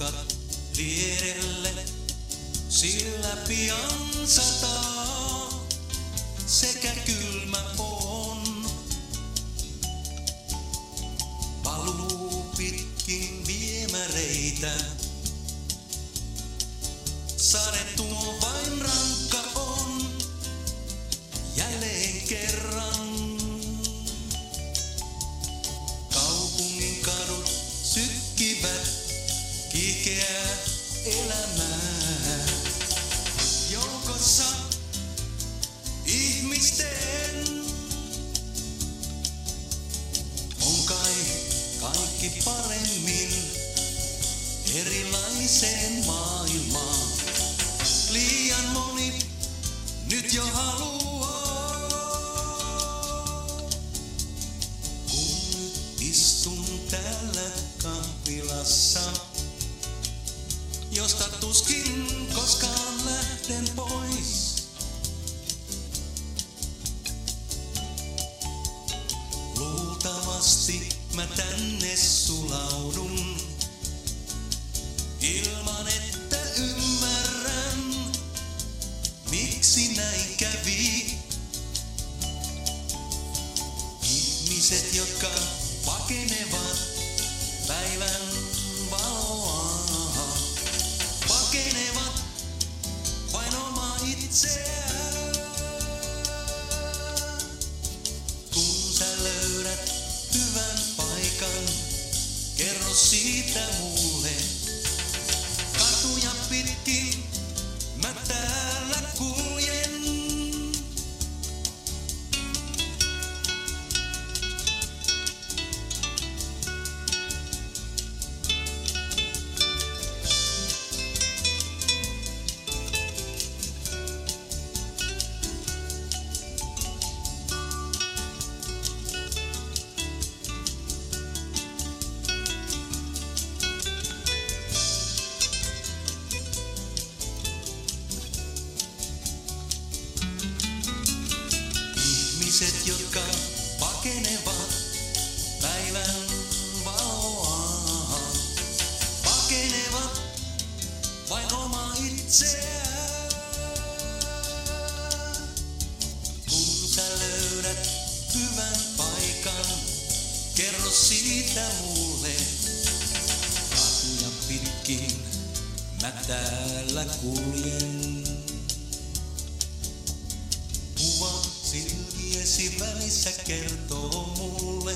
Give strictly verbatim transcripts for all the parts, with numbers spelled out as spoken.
raukat vierelle, sillä pian sataa, sekä kylmä on. Valuu pitkin viemäreitä, sade tuo vain rankka on, jälleen kerran. Kaupungin kadut sykkivät kiihkeää elämää. Joukossa ihmisten on kai kaikki paremmin erilaiseen maailmaan. Liian moni nyt jo haluaa. Kun nyt istun täällä kahvilassa, josta tuskin koskaan lähden pois. Luultavasti mä tänne sulaudun, ilman että ymmärrän, miksi näin kävi. Ihmiset, jotka pakenevat päivän valoa, pakenevat vain omaa itseään. Kun sä löydät hyvän paikan, kerro siitä mulle. Katuja pitkin mä täällä kuljen. Ihmiset, jotka pakenevat päivän valoa, pakenevat vain omaa itseään. Kun sä löydät hyvän paikan, kerro siitä mulle. Katuja pitkin mä täällä kuljen. Kuva silmiesi välissä kertoo mulle,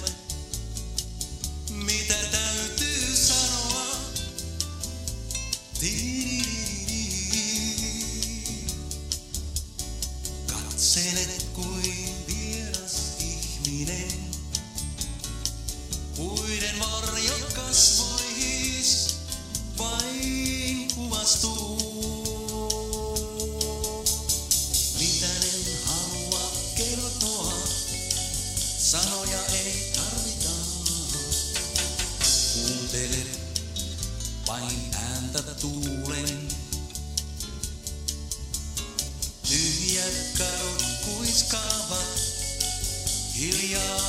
mitä täytyy sanoa. Tiiii. Katselet kuin vieras ihminen, puiden varjot kasvoihis vain kuvastuu. Sanoja ei tarvita, kuuntele vain ääntä tuulen. Tyhjät kadut kuiskaavat hiljaa